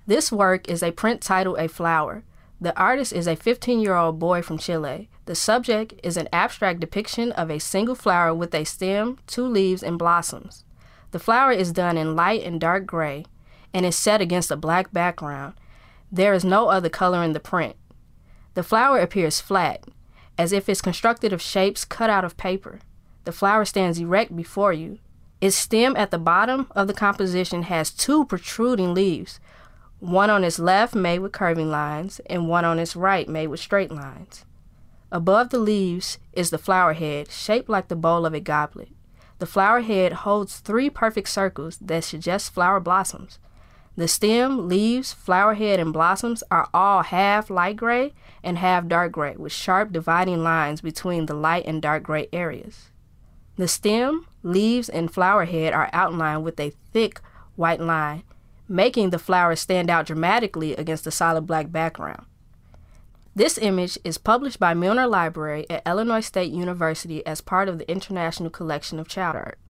This work is a print titled A Flower. The artist is a 15-year-old boy from Chile. The subject is an abstract depiction of a single flower with a stem, 2 leaves, and blossoms. The flower is done in light and dark gray and is set against a black background. There is no other color in the print. The flower appears flat, as if it's constructed of shapes cut out of paper. The flower stands erect before you. Its stem at the bottom of the composition has 2 protruding leaves, one on its left made with curving lines and one on its right made with straight lines. Above the leaves is the flower head, shaped like the bowl of a goblet. The flower head holds 3 perfect circles that suggest flower blossoms. The stem, leaves, flower head, and blossoms are all half light gray and half dark gray, with sharp dividing lines between the light and dark gray areas. The stem, leaves, and flower head are outlined with a thick white line, making the flower stand out dramatically against the solid black background. This image is published by Milner Library at Illinois State University as part of the International Collection of Child Art.